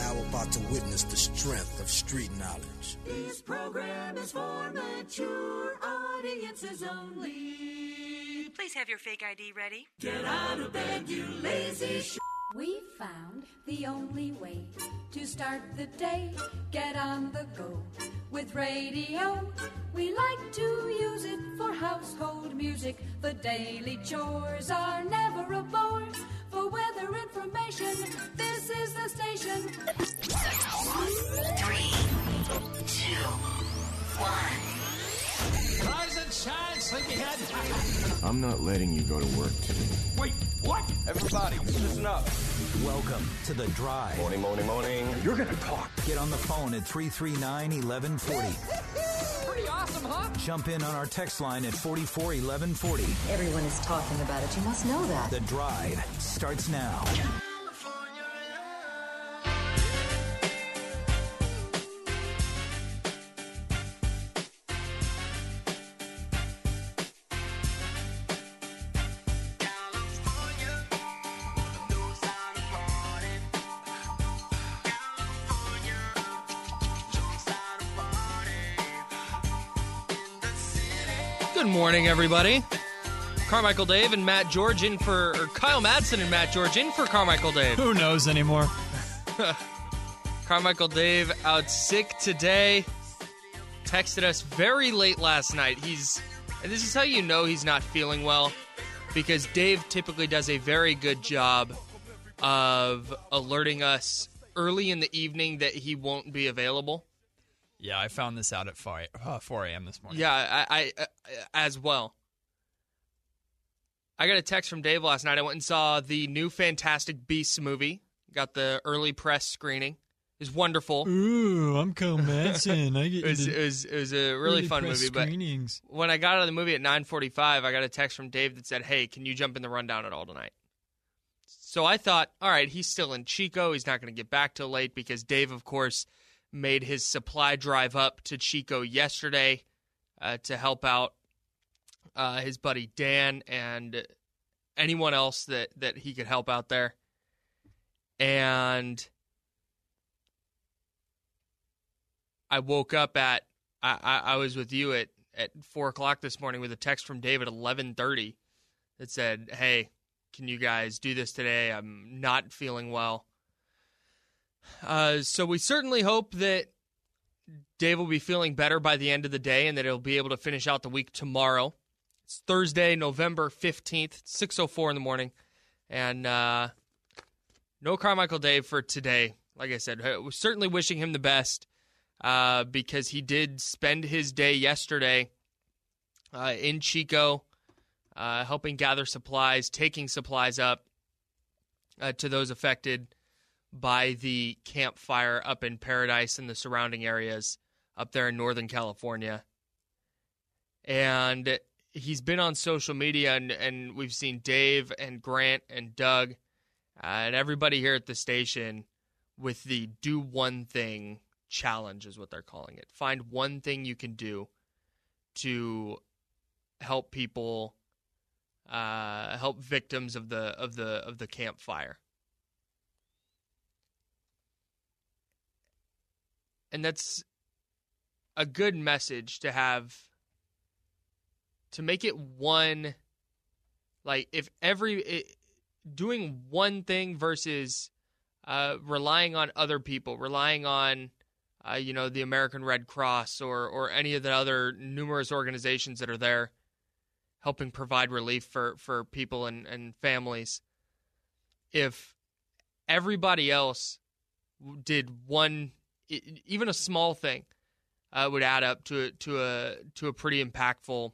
now about to witness the strength of street knowledge. This program is for mature audiences only. Please have your fake ID ready. Get out of bed, you lazy We found the only way to start the day. Get on the go with radio. We like to use it for household music. The daily chores are never a bore. For weather information, this is the station. 3, 2, 1. Rise and shine, sleepyhead. I'm not letting you go to work today. Wait, what? Everybody, listen up. Welcome to The Drive. Morning, morning, morning. You're gonna talk. Get on the phone at 339-1140. Pretty awesome, huh? Jump in on our text line at 441140. Everyone is talking about it. You must know that. The Drive starts now. Good morning, everybody. Carmichael Dave and Matt George in for, or Kyle Madsen and Matt George in for Carmichael Dave. Who knows anymore? Carmichael Dave out sick today. Texted us very late last night. And this is how you know he's not feeling well, because Dave typically does a very good job of alerting us early in the evening that he won't be available. Yeah, I found this out at 4 a.m. this morning. Yeah, I as well. I got a text from Dave last night. I went and saw the new Fantastic Beasts movie. Got the early press screening. It was wonderful. Ooh, I'm Kyle Madsen. I get it was a really fun movie. Screenings. But when I got out of the movie at 9:45, I got a text from Dave that said, "Hey, can you jump in the rundown at all tonight?" So I thought, all right, he's still in Chico. He's not going to get back till late, because Dave, of course, made his supply drive up to Chico yesterday to help out his buddy Dan and anyone else that he could help out there. And I woke up I was with you at 4 o'clock this morning with a text from Dave at 11:30 that said, "Hey, can you guys do this today? I'm not feeling well." So we certainly hope that Dave will be feeling better by the end of the day and that he'll be able to finish out the week tomorrow. It's Thursday, November 15th, 6:04 in the morning. And no Carmichael Dave for today. Like I said, we're certainly wishing him the best because he did spend his day yesterday in Chico helping gather supplies, taking supplies up to those affected by the Camp Fire up in Paradise and the surrounding areas up there in Northern California. And he's been on social media, and we've seen Dave and Grant and Doug and everybody here at the station with the Do One Thing challenge is what they're calling it. Find one thing you can do to help people, help victims of the Camp Fire. And that's a good message to have, to make it one, like if doing one thing versus relying on other people, relying on, the American Red Cross or any of the other numerous organizations that are there helping provide relief for people and families. If everybody else did one, even a small thing, would add up to a pretty impactful,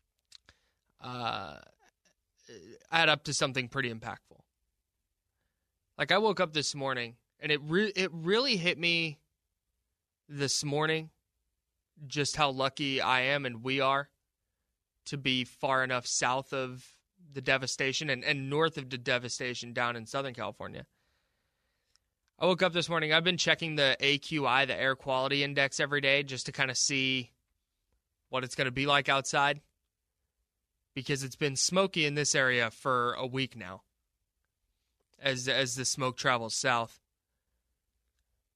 add up to something pretty impactful. Like I woke up this morning and it really hit me this morning just how lucky I am and we are to be far enough south of the devastation and north of the devastation down in Southern California. I woke up this morning. I've been checking the AQI, the air quality index, every day just to kind of see what it's going to be like outside, because it's been smoky in this area for a week now as the smoke travels south.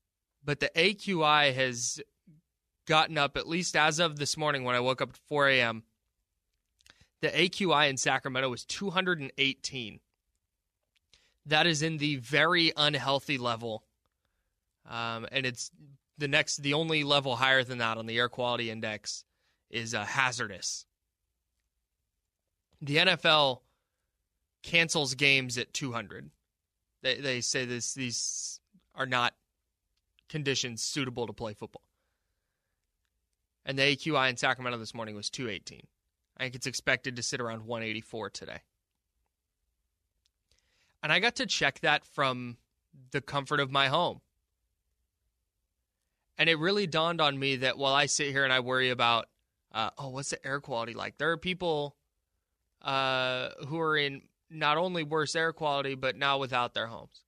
but the AQI has gotten up, at least as of this morning when I woke up at 4 a.m., the AQI in Sacramento was 218. That is in the very unhealthy level, and it's the only level higher than that on the air quality index is hazardous. The NFL cancels games at 200. They say these are not conditions suitable to play football. And the AQI in Sacramento this morning was 218. I think it's expected to sit around 184 today. And I got to check that from the comfort of my home. And it really dawned on me that while I sit here and I worry about, what's the air quality like? There are people who are in not only worse air quality, but now without their homes.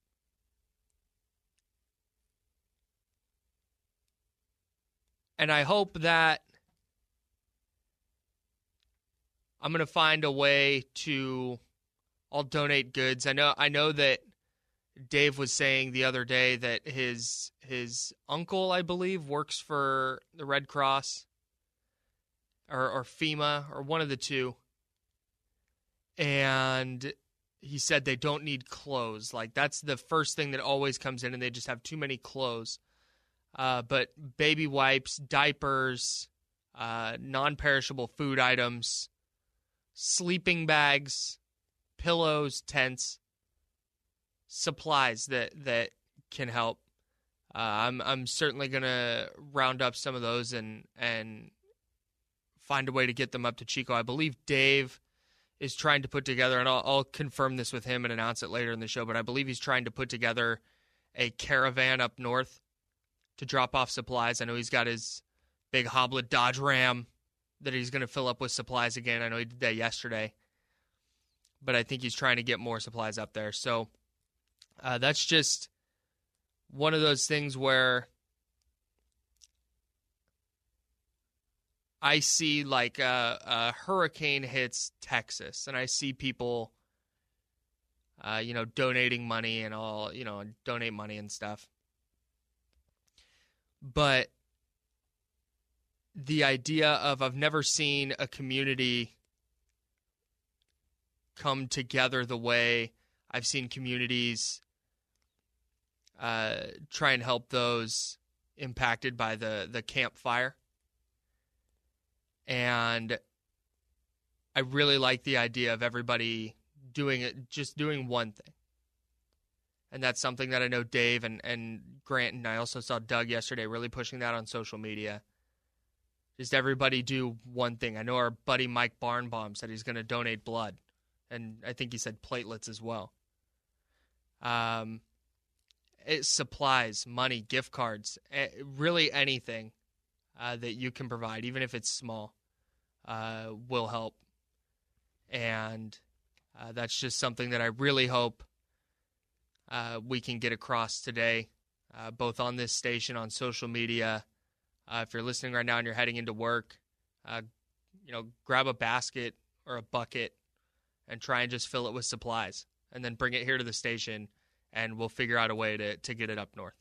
And I hope that I'm going to find a way to, I'll donate goods. I know that Dave was saying the other day that his uncle, I believe, works for the Red Cross or FEMA or one of the two. And he said they don't need clothes. Like, that's the first thing that always comes in, and they just have too many clothes. But baby wipes, diapers, non-perishable food items, sleeping bags, pillows, tents, supplies that can help. I'm certainly gonna round up some of those and find a way to get them up to Chico. I believe Dave is trying to put together, and I'll confirm this with him and announce it later in the show, but I believe he's trying to put together a caravan up north to drop off supplies. I know he's got his big Hoblet Dodge Ram that he's going to fill up with supplies again. I know he did that yesterday, but I think he's trying to get more supplies up there. So that's just one of those things where I see like a hurricane hits Texas, and I see people, donating money and all, donate money and stuff. But the idea of I've never seen a community come together the way I've seen communities try and help those impacted by the Camp Fire. And I really like the idea of everybody doing one thing. And that's something that I know Dave and Grant, and I also saw Doug yesterday really pushing that on social media. Just everybody do one thing. I know our buddy Mike Barnbaum said he's going to donate blood. And I think he said platelets as well. It's supplies, money, gift cards, really anything that you can provide, even if it's small, will help. And that's just something that I really hope we can get across today, both on this station, on social media. If you're listening right now and you're heading into work, grab a basket or a bucket and try and just fill it with supplies, and then bring it here to the station, and we'll figure out a way to get it up north.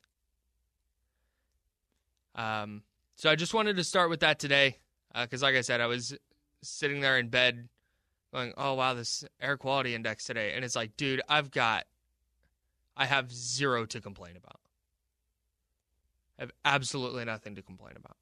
So I just wanted to start with that today, because like I said, I was sitting there in bed going, oh, wow, this air quality index today. And it's like, dude, I have zero to complain about. I have absolutely nothing to complain about.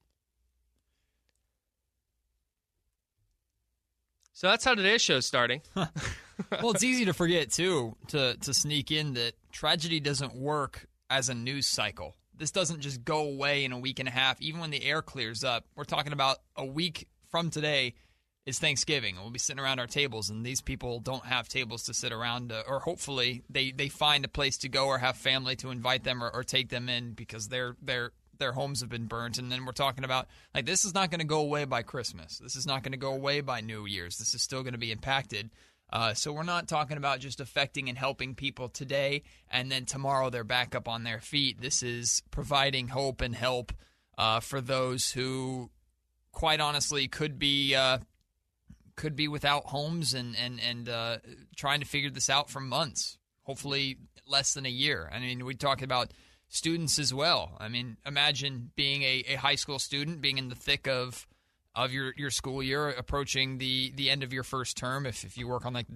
So that's how today's show's starting. Well, it's easy to forget, too, to sneak in that tragedy doesn't work as a news cycle. This doesn't just go away in a week and a half. Even when the air clears up, we're talking about a week from today is Thanksgiving. We'll be sitting around our tables, and these people don't have tables to sit around, or hopefully they find a place to go or have family to invite them or take them in because their homes have been burnt. And then we're talking about, like, this is not going to go away by Christmas. This is not going to go away by New Year's. This is still going to be impacted. So we're not talking about just affecting and helping people today and then tomorrow they're back up on their feet. This is providing hope and help for those who, quite honestly, could be without homes and trying to figure this out for months, hopefully less than a year. I mean, we talked about students as well. I mean, imagine being a high school student, being in the thick of your school year, approaching the end of your first term. If you work on like the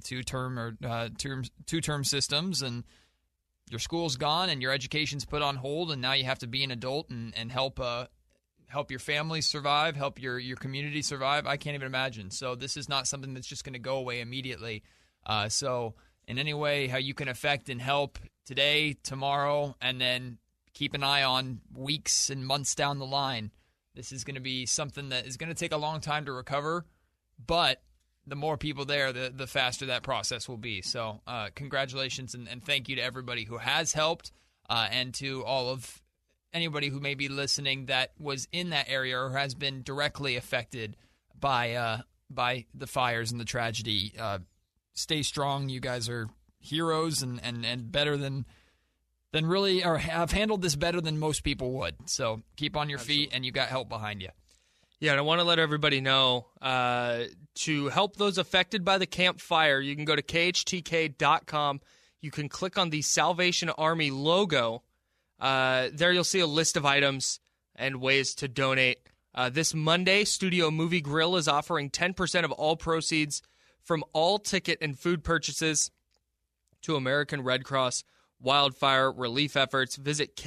two-term systems, and your school's gone and your education's put on hold, and now you have to be an adult and help your family survive, help your community survive. I can't even imagine. So this is not something that's just going to go away immediately. So in any way, how you can affect and help today, tomorrow, and then keep an eye on weeks and months down the line. This is going to be something that is going to take a long time to recover, but the more people there, the faster that process will be. So congratulations and thank you to everybody who has helped, and to all of anybody who may be listening that was in that area or has been directly affected by the fires and the tragedy. Stay strong. You guys are heroes and better than really, or have handled this better than most people would. So keep on your feet, and you got help behind you. Yeah, and I want to let everybody know, to help those affected by the Camp Fire, you can go to KHTK.com. You can click on the Salvation Army logo. There you'll see a list of items and ways to donate. This Monday, Studio Movie Grill is offering 10% of all proceeds from all ticket and food purchases to American Red Cross wildfire relief efforts. Visit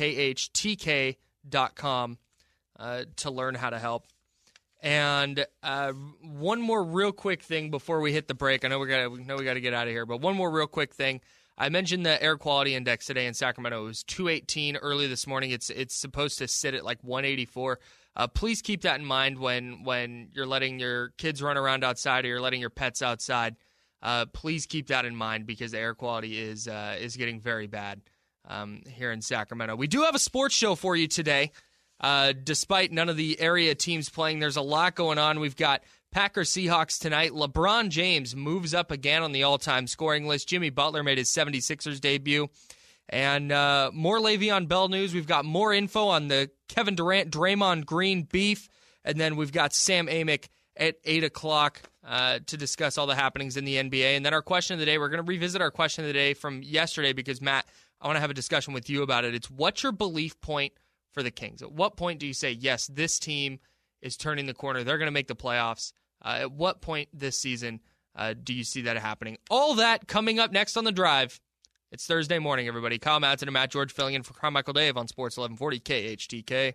KHTK.com to learn how to help. And one more real quick thing before we hit the break. I know we got to get out of here, but one more real quick thing. I mentioned the air quality index today in Sacramento. It was 218 early this morning. It's supposed to sit at like 184. Please keep that in mind when you're letting your kids run around outside or you're letting your pets outside. Please keep that in mind because the air quality is getting very bad here in Sacramento. We do have a sports show for you today. Despite none of the area teams playing, there's a lot going on. We've got Packers Seahawks tonight. LeBron James moves up again on the all-time scoring list. Jimmy Butler made his 76ers debut. And more Le'Veon Bell news. We've got more info on the Kevin Durant, Draymond Green beef. And then we've got Sam Amick at 8 o'clock to discuss all the happenings in the NBA. And then our question of the day, we're going to revisit our question of the day from yesterday because, Matt, I want to have a discussion with you about it. It's what's your belief point for the Kings? At what point do you say, yes, this team is turning the corner, they're going to make the playoffs? At what point this season do you see that happening? All that coming up next on The Drive. It's Thursday morning, everybody. Kyle Madsen and Matt George filling in for Carmichael Dave on Sports 1140 KHTK.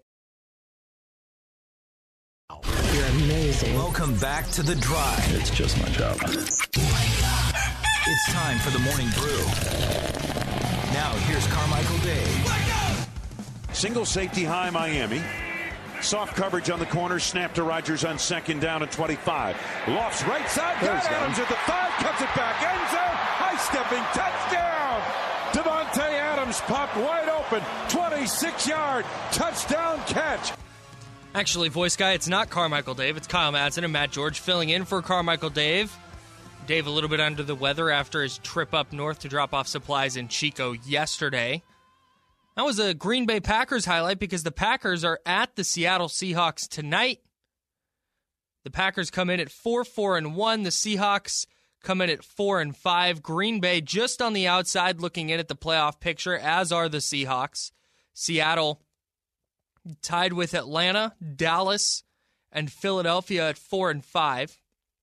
You're amazing. Welcome back to The Drive. It's just my job. It's time for the Morning Brew. Now, here's Carmichael Dave. Single safety high, Miami. Soft coverage on the corner. Snap to Rodgers on second down at 25. Lofts right side. Got Adams at the 5. Cuts it back. End zone. High-stepping touchdown. Devontae Adams popped wide open. 26-yard touchdown catch. Actually, voice guy, it's not Carmichael Dave. It's Kyle Madsen and Matt George filling in for Carmichael Dave. Dave a little bit under the weather after his trip up north to drop off supplies in Chico yesterday. That was a Green Bay Packers highlight because the Packers are at the Seattle Seahawks tonight. The Packers come in at 4-4-1. The Seahawks come in at 4-5. Green Bay just on the outside looking in at the playoff picture, as are the Seahawks. Seattle tied with Atlanta, Dallas, and Philadelphia at 4-5.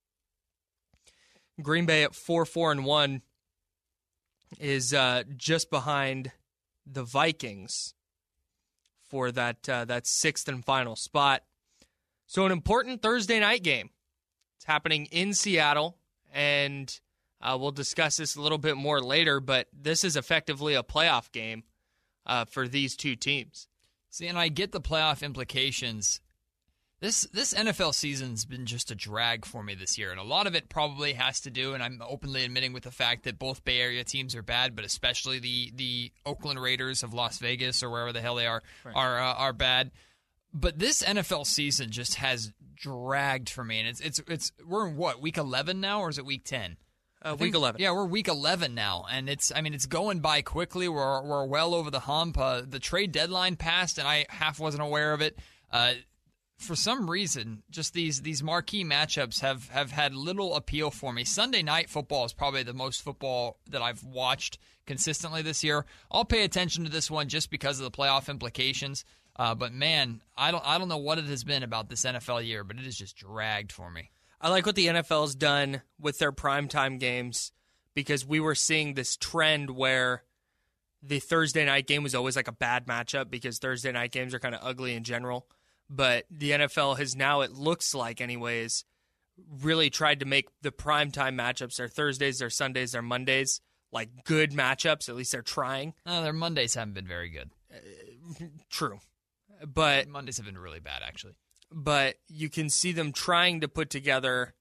Green Bay at 4-4-1 is just behind the Vikings for that sixth and final spot. So an important Thursday night game. It's happening in Seattle, and we'll discuss this a little bit more later, but this is effectively a playoff game for these two teams. See, and I get the playoff implications. This NFL season's been just a drag for me this year, and a lot of it probably has to do, and I'm openly admitting, with the fact that both Bay Area teams are bad, but especially the Oakland Raiders of Las Vegas or wherever the hell they are bad. But this NFL season just has dragged for me, and it's we're in what, week 11 now, or is it week 10? Week 11. Yeah, we're week 11 now, and it's going by quickly. We're well over the hump. The trade deadline passed, and I half wasn't aware of it. for some reason, just these marquee matchups have had little appeal for me. Sunday night football is probably the most football that I've watched consistently this year. I'll pay attention to this one just because of the playoff implications. But man, I don't know what it has been about this NFL year, but it has just dragged for me. I like what the NFL's done with their primetime games because we were seeing this trend where the Thursday night game was always like a bad matchup because Thursday night games are kind of ugly in general. But the NFL has now, it looks like anyways, really tried to make the primetime matchups, their Thursdays, their Sundays, their Mondays, like good matchups. At least they're trying. Their Mondays haven't been very good. True. But Mondays have been really bad, actually. But you can see them trying to put together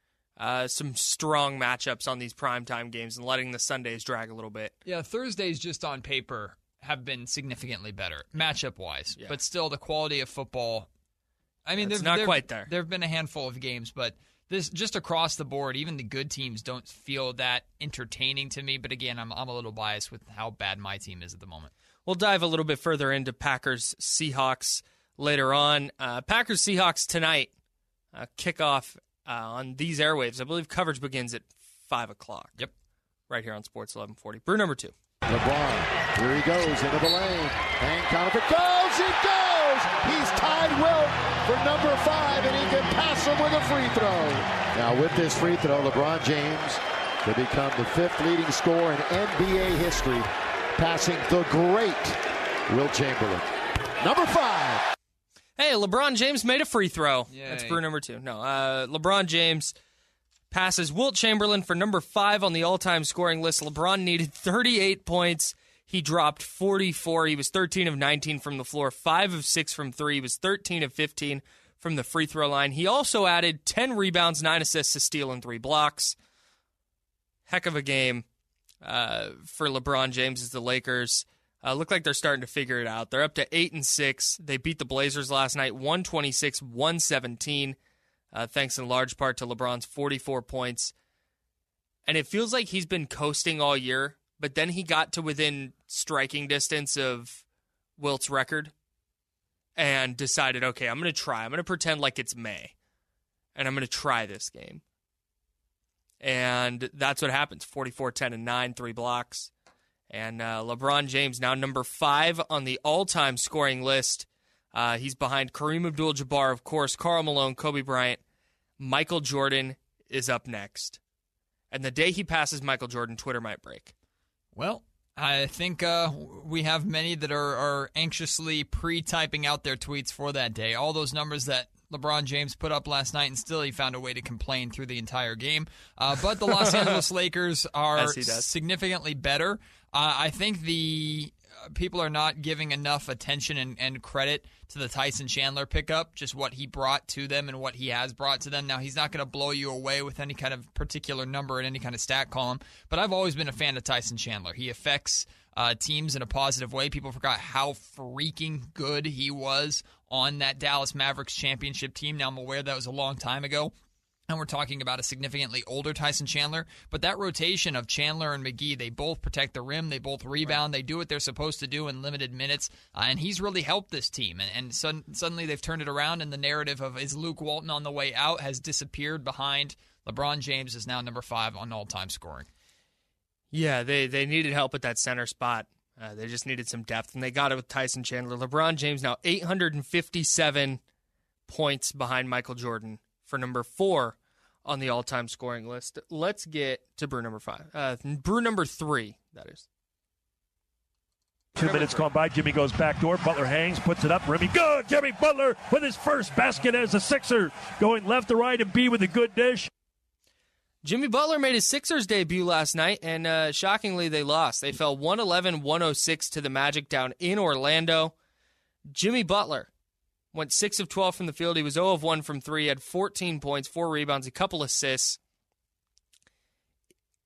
some strong matchups on these primetime games and letting the Sundays drag a little bit. Yeah, Thursdays just on paper have been significantly better, matchup-wise. Yeah. But still, the quality of football, I mean, it's not quite there. There have been a handful of games, but this just across the board, even the good teams don't feel that entertaining to me. But again, I'm a little biased with how bad my team is at the moment. We'll dive a little bit further into Packers-Seahawks later on. Packers-Seahawks tonight, kickoff on these airwaves. I believe coverage begins at 5 o'clock. Yep. Right here on Sports 1140. Brew number 2. LeBron, here he goes into the lane. And Conover goes, he goes! He's tied Wilt for number 5, and he can pass him with a free throw. Now with this free throw, LeBron James could become the 5th leading scorer in NBA history, passing the great Wilt Chamberlain. Number 5. Hey, LeBron James made a free throw. Yay. That's brew number 2. No, LeBron James passes Wilt Chamberlain for number 5 on the all-time scoring list. LeBron needed 38 points. He dropped 44. He was 13 of 19 from the floor, 5 of 6 from 3. He was 13 of 15 from the free throw line. He also added 10 rebounds, 9 assists, a steal, and 3 blocks. Heck of a game for LeBron James as the Lakers look like they're starting to figure it out. They're up to 8-6. They beat the Blazers last night, 126-117. Thanks in large part to LeBron's 44 points. And it feels like he's been coasting all year, but then he got to within striking distance of Wilt's record and decided, okay, I'm going to try. I'm going to pretend like it's May, and I'm going to try this game. And that's what happens. 44, 10, and 9, 3 blocks. And LeBron James now number 5 on the all-time scoring list. He's behind Kareem Abdul-Jabbar, of course, Karl Malone, Kobe Bryant. Michael Jordan is up next. And the day he passes Michael Jordan, Twitter might break. Well, I think we have many that are anxiously pre-typing out their tweets for that day. All those numbers that LeBron James put up last night, and still he found a way to complain through the entire game. But the Los Angeles Lakers are significantly better. I think the people are not giving enough attention and credit to the Tyson Chandler pickup, just what he brought to them and what he has brought to them. Now, he's not going to blow you away with any kind of particular number in any kind of stat column, but I've always been a fan of Tyson Chandler. He affects teams in a positive way. People forgot how freaking good he was on that Dallas Mavericks championship team. Now, I'm aware that was a long time ago, and we're talking about a significantly older Tyson Chandler. But that rotation of Chandler and McGee, they both protect the rim, they both rebound, They do what they're supposed to do in limited minutes, and he's really helped this team. And suddenly they've turned it around, and the narrative of is Luke Walton on the way out has disappeared behind LeBron James is now number 5 on all-time scoring. Yeah, they needed help at that center spot. They just needed some depth, and they got it with Tyson Chandler. LeBron James now 857 points behind Michael Jordan for number 4 on the all-time scoring list. Let's get to brew number 5. Brew number 3, that is. 2 minutes gone by. Jimmy goes back door. Butler hangs, puts it up. Remy, good. Jimmy Butler with his first basket as a Sixer. Going left to right and B with a good dish. Jimmy Butler made his Sixers debut last night, and shockingly, they lost. They fell 111-106 to the Magic down in Orlando. Jimmy Butler went 6 of 12 from the field. He was 0 of 1 from 3. He had 14 points, 4 rebounds, a couple assists.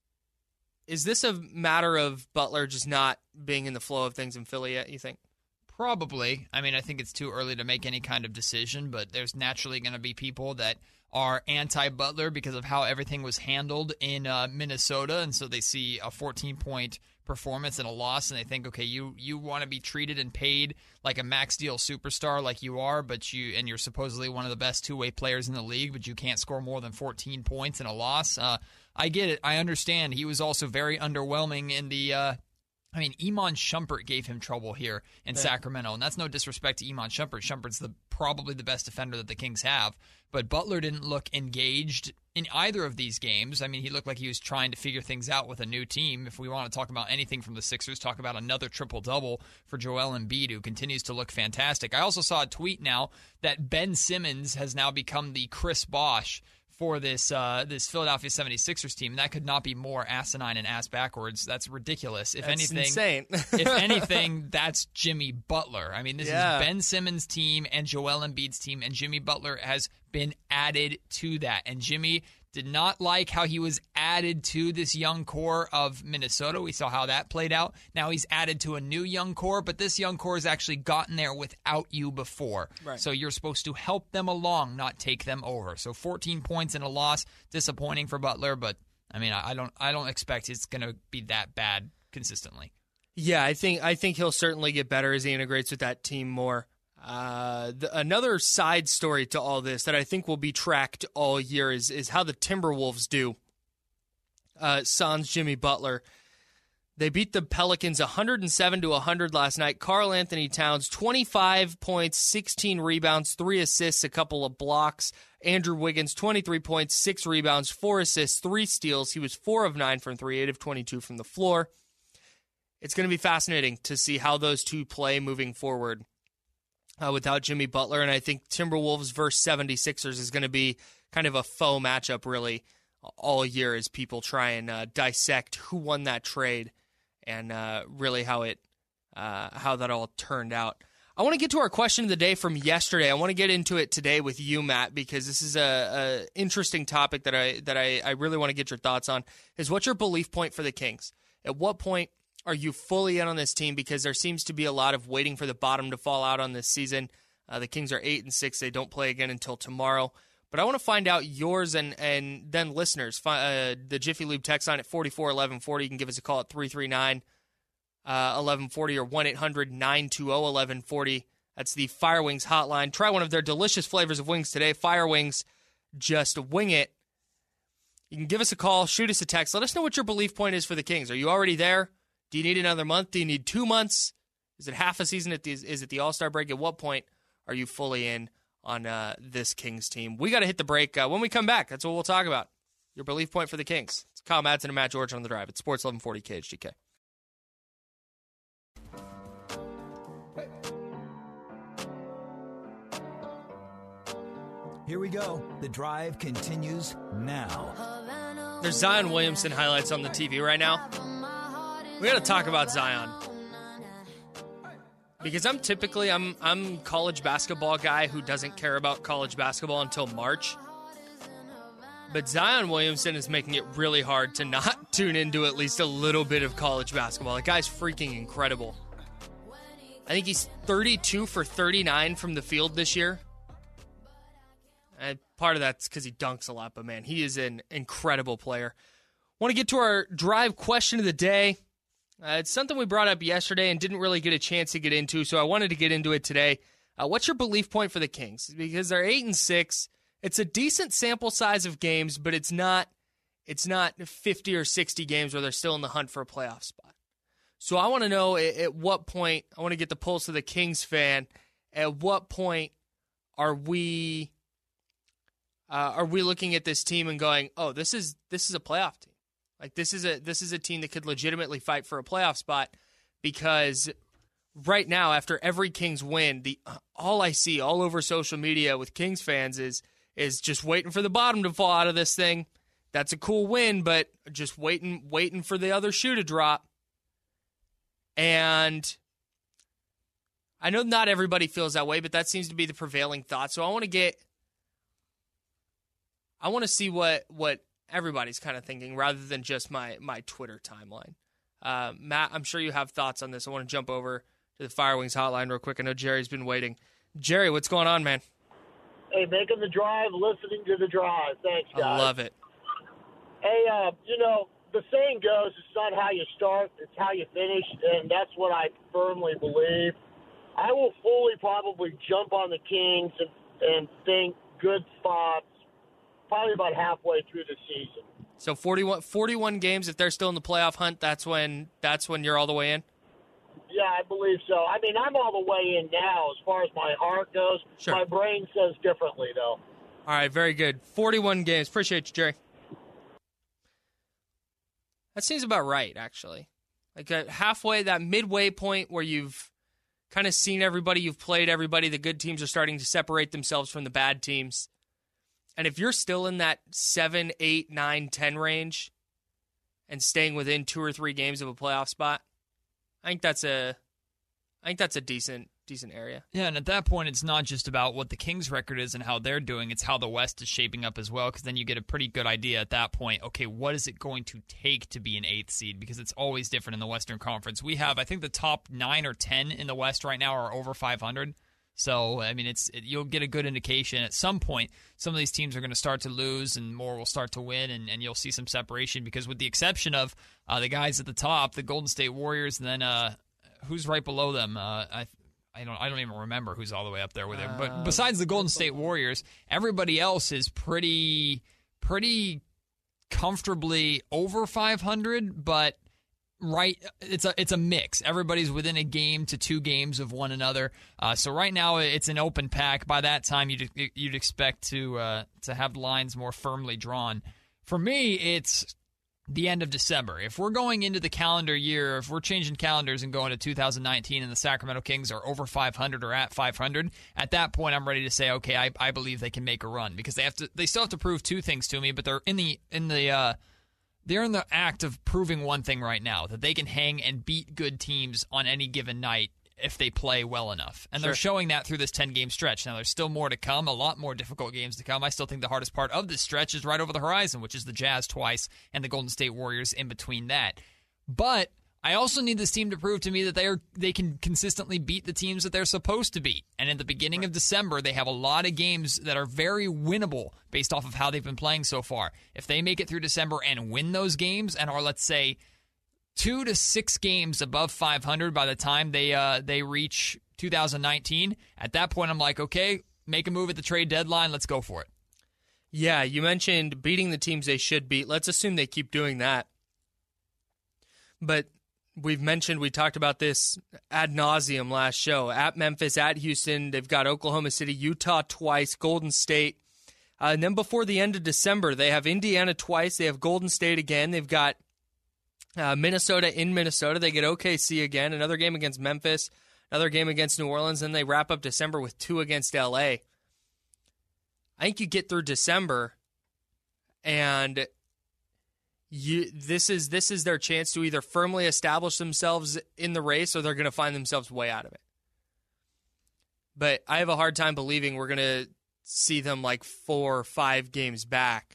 Is this a matter of Butler just not being in the flow of things in Philly yet, you think? Probably. I mean, I think it's too early to make any kind of decision, but there's naturally going to be people that are anti-Butler because of how everything was handled in Minnesota, and so they see a 14-point performance and a loss, and they think, okay, you want to be treated and paid like a max deal superstar like you are, but you're supposedly one of the best two-way players in the league, but you can't score more than 14 points in a loss. I get it. I understand. He was also very underwhelming in the Iman Shumpert gave him trouble here in Sacramento, and that's no disrespect to Iman Shumpert. Shumpert's probably the best defender that the Kings have, but Butler didn't look engaged in either of these games. I mean, he looked like he was trying to figure things out with a new team. If we want to talk about anything from the Sixers, talk about another triple-double for Joel Embiid, who continues to look fantastic. I also saw a tweet now that Ben Simmons has now become the Chris Bosh for this Philadelphia 76ers team. That could not be more asinine and ass backwards. That's ridiculous. That's insane. If anything, that's Jimmy Butler. I mean, this is Ben Simmons' team and Joel Embiid's team, and Jimmy Butler has been added to that. And Jimmy did not like how he was added to this young core of Minnesota. We saw how that played out. Now he's added to a new young core, but this young core has actually gotten there without you before. Right. So you're supposed to help them along, not take them over. So 14 points and a loss, disappointing for Butler, but I mean, I don't expect it's going to be that bad consistently. Yeah, I think he'll certainly get better as he integrates with that team more. Another side story to all this that I think will be tracked all year is how the Timberwolves do. Sans Jimmy Butler. They beat the Pelicans 107-100 last night. Karl Anthony Towns, 25 points, 16 rebounds, 3 assists, a couple of blocks. Andrew Wiggins, 23 points, 6 rebounds, 4 assists, 3 steals. He was 4 of 9 from 3, 8 of 22 from the floor. It's going to be fascinating to see how those two play moving forward. Without Jimmy Butler, and I think Timberwolves versus 76ers is going to be kind of a faux matchup really all year as people try and dissect who won that trade and really how that all turned out. I want to get to our question of the day from yesterday. I want to get into it today with you, Matt, because this is a interesting topic that I really want to get your thoughts on. Is what's your belief point for the Kings? At what point are you fully in on this team? Because there seems to be a lot of waiting for the bottom to fall out on this season. The Kings are 8-6. They don't play again until tomorrow. But I want to find out yours and then listeners. The Jiffy Lube text line at 441140. You can give us a call at 339-1140 or 1-800-920-1140. That's the Fire Wings hotline. Try one of their delicious flavors of wings today. Fire Wings, just wing it. You can give us a call, shoot us a text. Let us know what your belief point is for the Kings. Are you already there? Do you need another month? Do you need 2 months? Is it half a season? Is it the All-Star break? At what point are you fully in on this Kings team? We got to hit the break. When we come back, that's what we'll talk about. Your belief point for the Kings. It's Kyle Madsen and Matt George on the drive. It's Sports 1140 KHGK. Here we go. The drive continues now. There's Zion Williamson highlights on the TV right now. We got to talk about Zion. Because I'm college basketball guy who doesn't care about college basketball until March. But Zion Williamson is making it really hard to not tune into at least a little bit of college basketball. The guy's freaking incredible. I think he's 32 for 39 from the field this year. And part of that's because he dunks a lot, but man, he is an incredible player. Want to get to our drive question of the day. It's something we brought up yesterday and didn't really get a chance to get into, so I wanted to get into it today. What's your belief point for the Kings? Because they're 8-6. It's a decent sample size of games, but it's not 50 or 60 games where they're still in the hunt for a playoff spot. So I want to know at what point, I want to get the pulse of the Kings fan, at what point are we looking at this team and going, oh, this is a playoff team? Like this is a team that could legitimately fight for a playoff spot, because right now, after every Kings win, all I see all over social media with Kings fans is just waiting for the bottom to fall out of this thing. That's a cool win, but just waiting for the other shoe to drop. And I know not everybody feels that way, but that seems to be the prevailing thought. So I want to see what everybody's kind of thinking rather than just my Twitter timeline. Matt, I'm sure you have thoughts on this. I want to jump over to the Fire Wings hotline real quick. I know Jerry's been waiting. Jerry, what's going on, man? Hey, making the drive, listening to the drive. Thanks, guys. I love it. Hey, the saying goes, it's not how you start, it's how you finish, and that's what I firmly believe. I will fully probably jump on the Kings and think good spots probably about halfway through the season. So 41 games, if they're still in the playoff hunt, that's when you're all the way in? Yeah, I believe so. I mean, I'm all the way in now as far as my heart goes. Sure. My brain says differently, though. All right, very good. 41 games. Appreciate you, Jerry. That seems about right, actually. Like halfway, that midway point where you've kind of seen everybody, you've played everybody, the good teams are starting to separate themselves from the bad teams. And if you're still in that 7, 8, 9, 10 range and staying within 2 or 3 games of a playoff spot, I think that's a decent area. Yeah, and at that point, it's not just about what the Kings' record is and how they're doing. It's how the West is shaping up as well, because then you get a pretty good idea at that point, okay, what is it going to take to be an 8th seed? Because it's always different in the Western Conference. We have, I think the top 9 or 10 in the West right now are over 500. So, I mean, you'll get a good indication. At some point, some of these teams are going to start to lose and more will start to win, and you'll see some separation because with the exception of the guys at the top, the Golden State Warriors, and then who's right below them? I don't even remember who's all the way up there with them. But besides the Golden State Warriors, everybody else is pretty comfortably over 500, but right, it's a mix. Everybody's within a game to 2 games of one another. So right now it's an open pack. By that time, you'd expect to have lines more firmly drawn. For me, it's the end of December. If we're going into the calendar year, if we're changing calendars and going to 2019 and the Sacramento Kings are over 500 or at 500, at that point I'm ready to say, okay, I believe they can make a run because they still have to prove 2 things to me, but they're in the act of proving one thing right now, that they can hang and beat good teams on any given night if they play well enough. And They're showing that through this 10-game stretch. Now, there's still more to come, a lot more difficult games to come. I still think the hardest part of this stretch is right over the horizon, which is the Jazz twice and the Golden State Warriors in between that. But I also need this team to prove to me that they can consistently beat the teams that they're supposed to beat. And at the beginning of December, they have a lot of games that are very winnable based off of how they've been playing so far. If they make it through December and win those games and are, let's say, 2 to 6 games above 500 by the time they reach 2019, at that point I'm like, okay, make a move at the trade deadline. Let's go for it. Yeah, you mentioned beating the teams they should beat. Let's assume they keep doing that. But we talked about this ad nauseum last show. At Memphis, at Houston, they've got Oklahoma City, Utah twice, Golden State. And then before the end of December, they have Indiana twice. They have Golden State again. They've got Minnesota in Minnesota. They get OKC again, another game against Memphis, another game against New Orleans, and they wrap up December with 2 against LA. I think you get through December, and this is their chance to either firmly establish themselves in the race or they're going to find themselves way out of it. But I have a hard time believing we're going to see them like 4 or 5 games back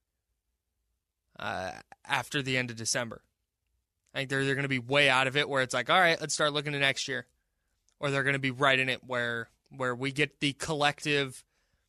after the end of December. I think they're going to be way out of it where it's like, all right, let's start looking to next year. Or they're going to be right in it where we get the collective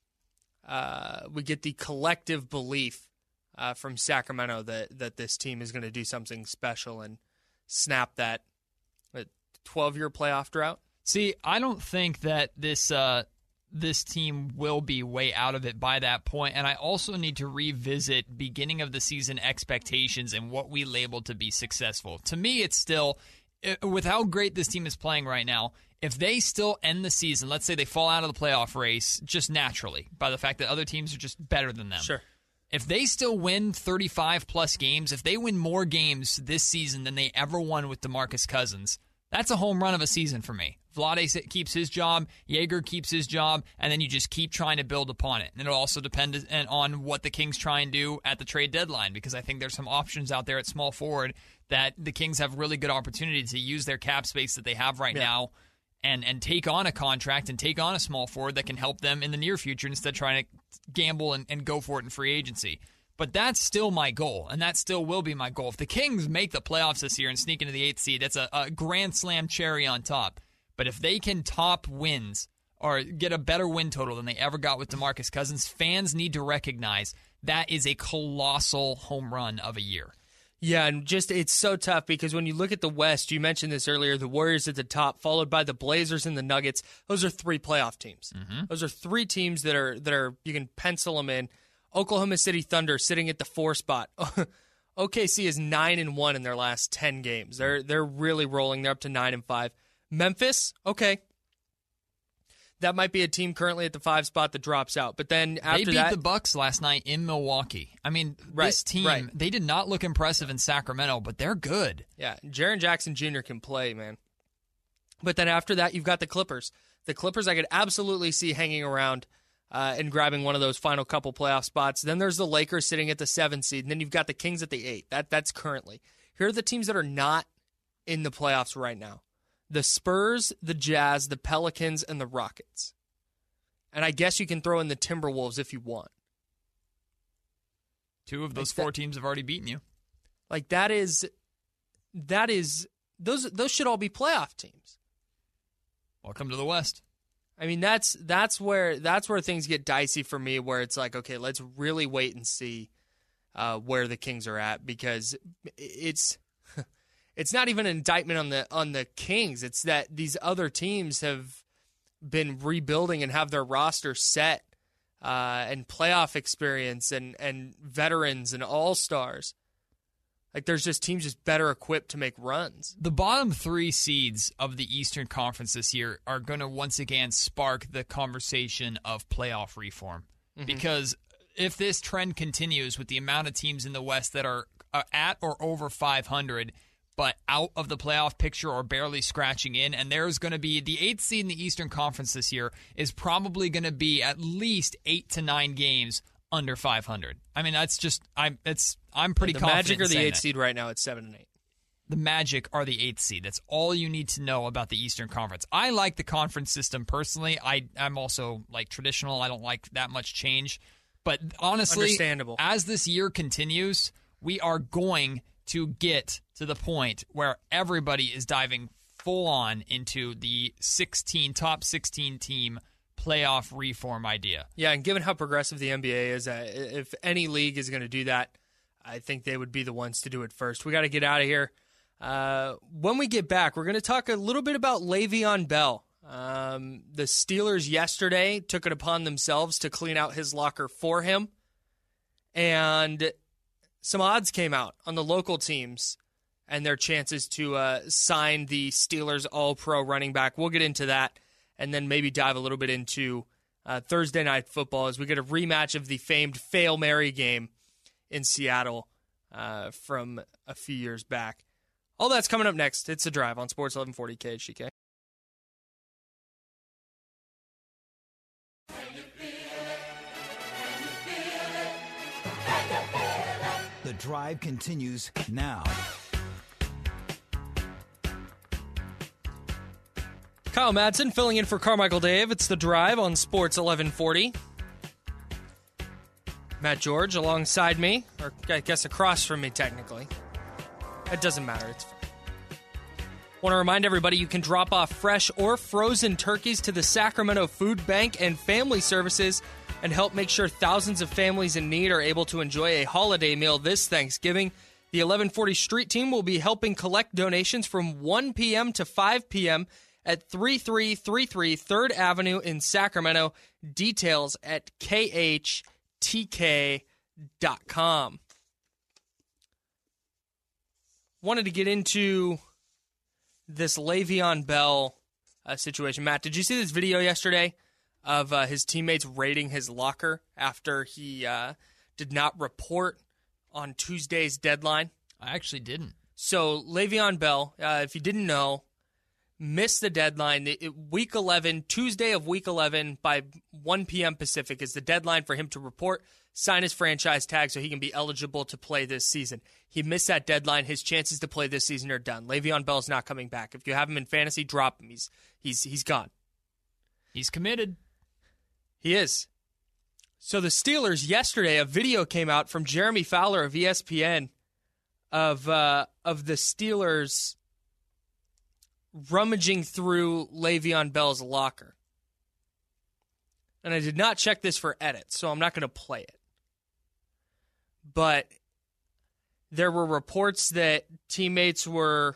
belief from Sacramento that this team is going to do something special and snap that 12-year playoff drought. See, I don't think that this team will be way out of it by that point, and I also need to revisit beginning of the season expectations and what we label to be successful. To me, it's still, with how great this team is playing right now, if they still end the season, let's say they fall out of the playoff race just naturally by the fact that other teams are just better than them. Sure. If they still win 35-plus games, if they win more games this season than they ever won with DeMarcus Cousins, that's a home run of a season for me. Vlade keeps his job, Jaeger keeps his job, and then you just keep trying to build upon it. And it'll also depend on what the Kings try and do at the trade deadline, because I think there's some options out there at small forward that the Kings have really good opportunity to use their cap space that they have right now and take on a contract and take on a small forward that can help them in the near future instead of trying to gamble and go for it in free agency. But that's still my goal, and that still will be my goal. If the Kings make the playoffs this year and sneak into the 8th seed, that's a grand slam cherry on top. But if they can top wins or get a better win total than they ever got with DeMarcus Cousins, fans need to recognize that is a colossal home run of a year. Yeah, and just it's so tough because when you look at the West, you mentioned this earlier, the Warriors at the top, followed by the Blazers and the Nuggets. Those are 3 playoff teams. Mm-hmm. Those are 3 teams that are you can pencil them in. Oklahoma City Thunder sitting at the 4 spot. OKC is 9-1 in their last 10 games. They're really rolling. They're up to 9-5. Memphis, okay. That might be a team currently at the 5 spot that drops out. But then after they beat the Bucks last night in Milwaukee. I mean, this team, they did not look impressive in Sacramento, but they're good. Yeah, Jaren Jackson Jr. can play, man. But then after that, you've got the Clippers. The Clippers I could absolutely see hanging around and grabbing one of those final couple playoff spots. Then there's the Lakers sitting at the 7th seed, and then you've got the Kings at the 8th. That's currently. Here are the teams that are not in the playoffs right now. The Spurs, the Jazz, the Pelicans, and the Rockets. And I guess you can throw in the Timberwolves if you want. 2 of those 4 teams have already beaten you. Like that is those should all be playoff teams. Welcome to the West. I mean that's where things get dicey for me, where it's like, okay, let's really wait and see where the Kings are at, because it's not even an indictment on the Kings. It's that these other teams have been rebuilding and have their roster set and playoff experience and veterans and all-stars. Like there's just teams just better equipped to make runs. The bottom 3 seeds of the Eastern Conference this year are going to once again spark the conversation of playoff reform. Mm-hmm. Because if this trend continues with the amount of teams in the West that are at or over 500, but out of the playoff picture or barely scratching in, and there's going to be the 8th seed in the Eastern Conference this year is probably going to be at least 8 to 9 games under 500. I mean, that's just I'm pretty confident. The Magic are the 8th that. seed right now at 7-8. The Magic are the 8th seed. That's all you need to know about the Eastern Conference. I like the conference system personally. I'm also like traditional. I don't like that much change. But honestly, understandable. As this year continues, we are going to get to the point where everybody is diving full on into the top 16 team playoff reform idea. Yeah, and given how progressive the NBA is, if any league is going to do that, I think they would be the ones to do it first. We got to get out of here. When we get back, we're going to talk a little bit about Le'Veon Bell. The Steelers yesterday took it upon themselves to clean out his locker for him, and some odds came out on the local teams and their chances to sign the Steelers All-Pro running back. We'll get into that and then maybe dive a little bit into Thursday Night Football as we get a rematch of the famed Fail Mary game in Seattle from a few years back. All that's coming up next. It's The Drive on Sports 1140 KHTK. The Drive continues now. Kyle Madsen filling in for Carmichael Dave. It's The Drive on Sports 1140. Matt George alongside me, or I guess across from me technically. It doesn't matter. It's fine. Want to remind everybody you can drop off fresh or frozen turkeys to the Sacramento Food Bank and Family Services and help make sure thousands of families in need are able to enjoy a holiday meal this Thanksgiving. The 1140 Street Team will be helping collect donations from 1 p.m. to 5 p.m. at 3333 3rd Avenue in Sacramento. Details at KHTK.com. Wanted to get into this Le'Veon Bell situation. Matt, did you see this video yesterday of his teammates raiding his locker after he did not report on Tuesday's deadline? I actually didn't. So Le'Veon Bell, if you didn't know, missed the deadline. Week 11, Tuesday of Week 11 by 1 p.m. Pacific is the deadline for him to report, sign his franchise tag so he can be eligible to play this season. He missed that deadline. His chances to play this season are done. Le'Veon Bell's not coming back. If you have him in fantasy, drop him. He's gone. He's committed. He is. So the Steelers, yesterday, a video came out from Jeremy Fowler of ESPN of the Steelers rummaging through Le'Veon Bell's locker. And I did not check this for edits, so I'm not going to play it. But there were reports that teammates were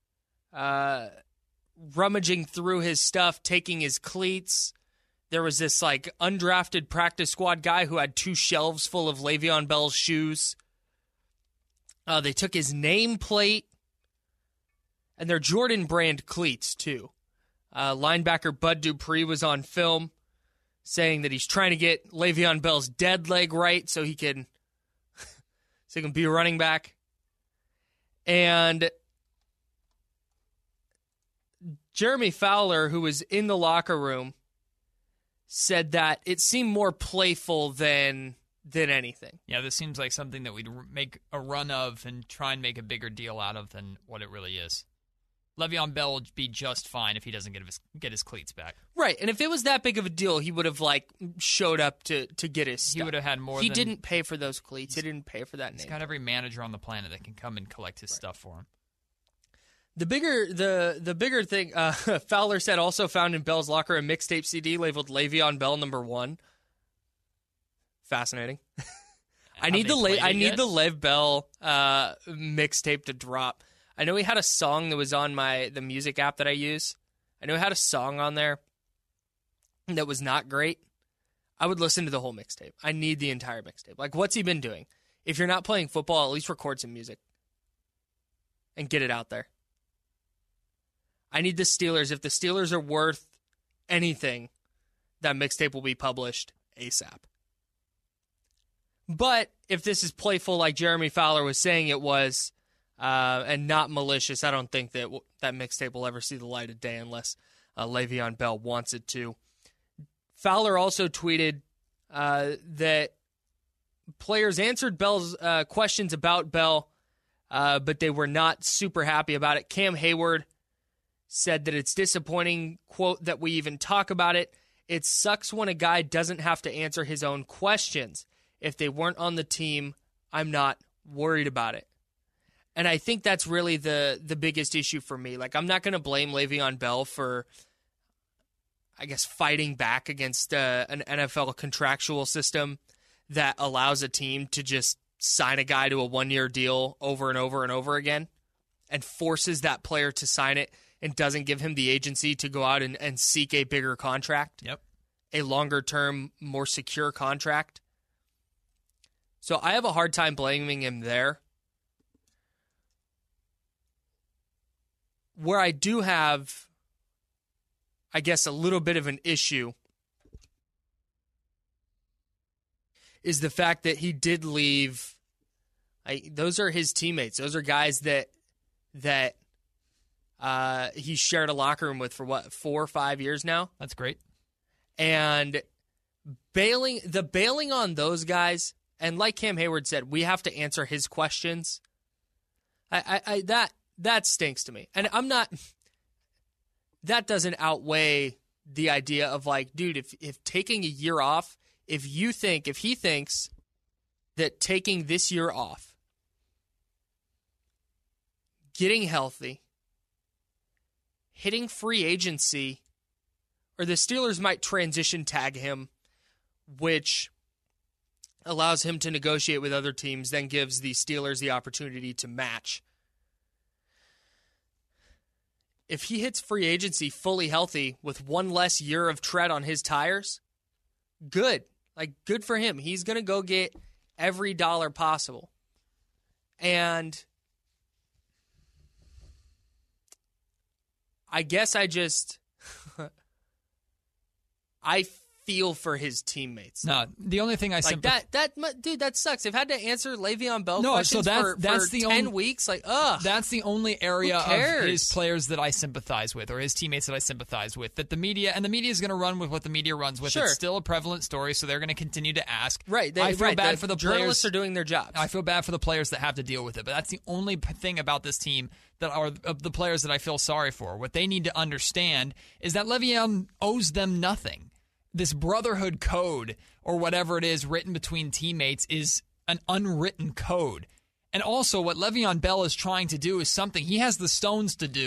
rummaging through his stuff, taking his cleats. There was this like undrafted practice squad guy who had 2 shelves full of Le'Veon Bell's shoes. They took his nameplate. And they're Jordan brand cleats, too. Linebacker Bud Dupree was on film saying that he's trying to get Le'Veon Bell's dead leg right so he can be a running back. And Jeremy Fowler, who was in the locker room, said that it seemed more playful than anything. Yeah, this seems like something that we'd make a run of and try and make a bigger deal out of than what it really is. Le'Veon Bell would be just fine if he doesn't get his cleats back. Right, and if it was that big of a deal, he would have showed up to get his stuff. He would have had more. He didn't pay for those cleats. He didn't pay for that name. He's got every manager on the planet that can come and collect his stuff for him. The bigger thing, Fowler said, also found in Bell's locker a mixtape CD labeled Le'Veon Bell #1. Fascinating. I need the Lev Bell mixtape to drop. I know he had a song that was on the music app that I use. I know he had a song on there that was not great. I would listen to the whole mixtape. I need the entire mixtape. Like, what's he been doing? If you're not playing football, at least record some music and get it out there. I need the Steelers. If the Steelers are worth anything, that mixtape will be published ASAP. But if this is playful like Jeremy Fowler was saying it was, and not malicious, I don't think that mixtape will ever see the light of day unless Le'Veon Bell wants it to. Fowler also tweeted that players answered Bell's questions about Bell, but they were not super happy about it. Cam Hayward said that it's disappointing, quote, that we even talk about it. It sucks when a guy doesn't have to answer his own questions. If they weren't on the team, I'm not worried about it. And I think that's really the biggest issue for me. Like, I'm not going to blame Le'Veon Bell for, I guess, fighting back against an NFL contractual system that allows a team to just sign a guy to a one-year deal over and over and over again and forces that player to sign it and doesn't give him the agency to go out and seek a bigger contract. Yep. A longer-term, more secure contract. So I have a hard time blaming him there. Where I do have, I guess, a little bit of an issue is the fact that he did leave. Those are his teammates. Those are guys that he shared a locker room with for, 4 or 5 years now? That's great. And bailing on those guys, and like Cam Hayward said, we have to answer his questions. That stinks to me. And that doesn't outweigh the idea of like, dude, if taking a year off, if he thinks that taking this year off, getting healthy, hitting free agency, or the Steelers might transition tag him, which allows him to negotiate with other teams, then gives the Steelers the opportunity to match. If he hits free agency fully healthy with one less year of tread on his tires, good. Like, good for him. He's going to go get every dollar possible. And I guess I feel for his teammates. No, the only thing I dude, that sucks. They've had to answer Le'Veon Bell so questions that's for the 10 weeks. Like, ugh. That's the only area of his players that I sympathize with, or his teammates that I sympathize with. That the media is going to run with what the media runs with. Sure. It's still a prevalent story, so they're going to continue to ask. Right. I feel bad for the journalists players. Are doing their jobs. I feel bad for the players that have to deal with it, but that's the only thing about this team that are of the players that I feel sorry for. What they need to understand is that Le'Veon owes them nothing. This brotherhood code, or whatever it is, written between teammates is an unwritten code. And also what Le'Veon Bell is trying to do is something he has the stones to do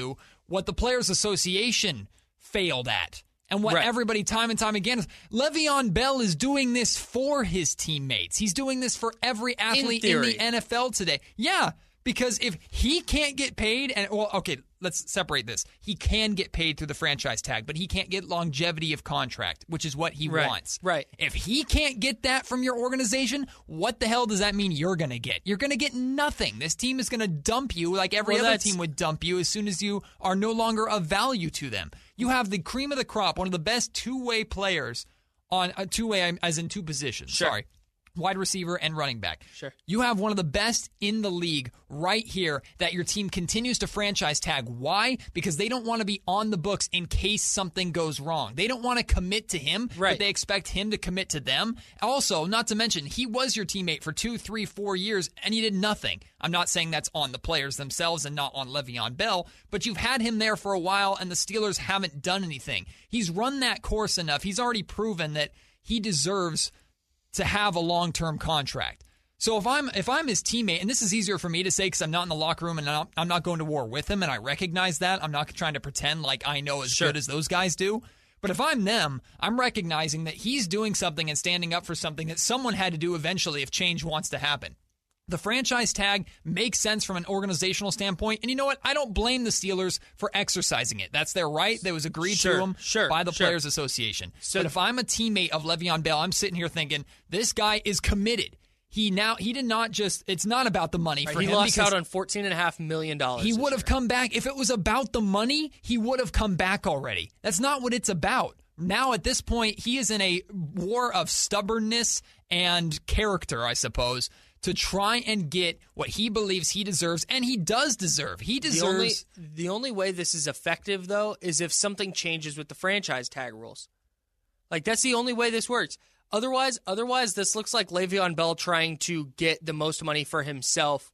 what the Players Association failed at. And what everybody time and time again is, Le'Veon Bell is doing this for his teammates. He's doing this for every athlete in the NFL today. Yeah, because if he can't get paid, let's separate this. He can get paid through the franchise tag, but he can't get longevity of contract, which is what he wants. Right. If he can't get that from your organization, what the hell does that mean you're going to get? You're going to get nothing. This team is going to dump you like every other team would dump you as soon as you are no longer of value to them. You have the cream of the crop, one of the best two-way players on two-way as in two positions. Sure. Sorry. Wide receiver and running back. Sure. You have one of the best in the league right here that your team continues to franchise tag. Why? Because they don't want to be on the books in case something goes wrong. They don't want to commit to him, but they expect him to commit to them. Also, not to mention, he was your teammate for 2, 3, 4 years, and he did nothing. I'm not saying that's on the players themselves and not on Le'Veon Bell, but you've had him there for a while, and the Steelers haven't done anything. He's run that course enough. He's already proven that he deserves to have a long-term contract. So if I'm his teammate, and this is easier for me to say because I'm not in the locker room and I'm not going to war with him, and I recognize that. I'm not trying to pretend like I know as good as those guys do. But if I'm them, I'm recognizing that he's doing something and standing up for something that someone had to do eventually if change wants to happen. The franchise tag makes sense from an organizational standpoint. And you know what? I don't blame the Steelers for exercising it. That's their right. That was agreed to them by the Players Association. But if I'm a teammate of Le'Veon Bell, I'm sitting here thinking, this guy is committed. He did not just, it's not about the money for him. He lost out on $14.5 million. He would have come back. If it was about the money, he would have come back already. That's not what it's about. Now, at this point, he is in a war of stubbornness and character, I suppose, to try and get what he believes he deserves, and he does deserve. He deserves. The only way this is effective, though, is if something changes with the franchise tag rules. Like, that's the only way this works. Otherwise, this looks like Le'Veon Bell trying to get the most money for himself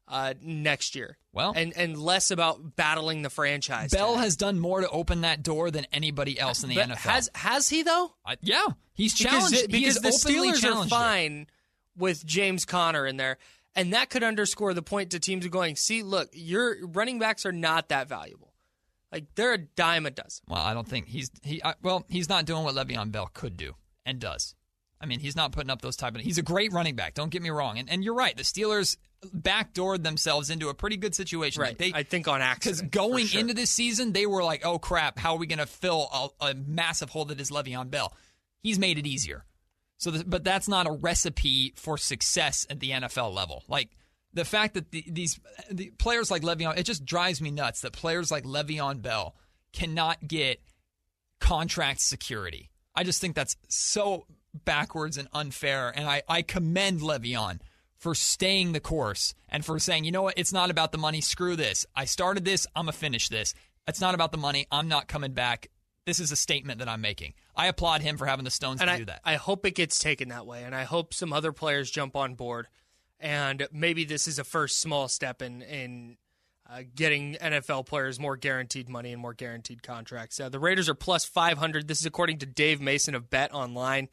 next year. Well, and less about battling the franchise Bell tag. has done more to open that door than anybody else in the NFL. Has he, though? Yeah. He's challenged. Because the Steelers are fine it. with James Conner in there, and that could underscore the point to teams going, see, look, your running backs are not that valuable. Like, they're a dime a dozen. Well, I don't think he's not doing what Le'Veon Bell could do and does. I mean, he's not putting up those type of... He's a great running back, don't get me wrong. And you're right, the Steelers backdoored themselves into a pretty good situation. Right, I think on accident. Because going into this season, they were like, oh, crap, how are we going to fill a massive hole that is Le'Veon Bell? He's made it easier. But that's not a recipe for success at the NFL level. Like, the fact that these players like Le'Veon, it just drives me nuts that players like Le'Veon Bell cannot get contract security. I just think that's so backwards and unfair, and I commend Le'Veon for staying the course and for saying, you know what, it's not about the money, screw this. I started this, I'm going to finish this. It's not about the money, I'm not coming back. This is a statement that I'm making. I applaud him for having the stones to do that. I hope it gets taken that way, and I hope some other players jump on board. And maybe this is a first small step in getting NFL players more guaranteed money and more guaranteed contracts. The Raiders are plus 500. This is according to Dave Mason of BetOnline.ag.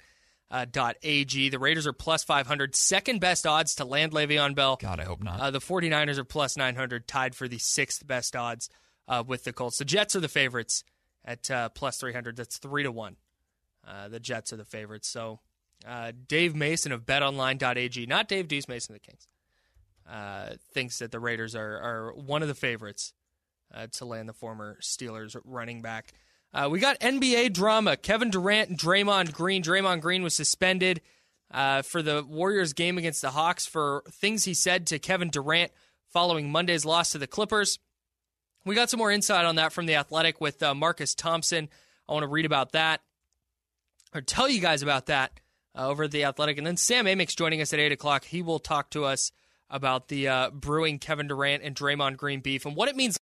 The Raiders are plus 500. Second best odds to land Le'Veon Bell. God, I hope not. The 49ers are plus 900, tied for the sixth best odds with the Colts. The Jets are the favorites at plus 300. That's 3-1. The Jets are the favorites. So Dave Mason of BetOnline.ag, not Dave Deuce Mason of the Kings, thinks that the Raiders are one of the favorites to land the former Steelers running back. We got NBA drama. Kevin Durant and Draymond Green. Draymond Green was suspended for the Warriors game against the Hawks for things he said to Kevin Durant following Monday's loss to the Clippers. We got some more insight on that from The Athletic with Marcus Thompson. I want to read about that, or tell you guys about that over at The Athletic. And then Sam Amick's joining us at 8 o'clock. He will talk to us about the brewing Kevin Durant and Draymond Green beef and what it means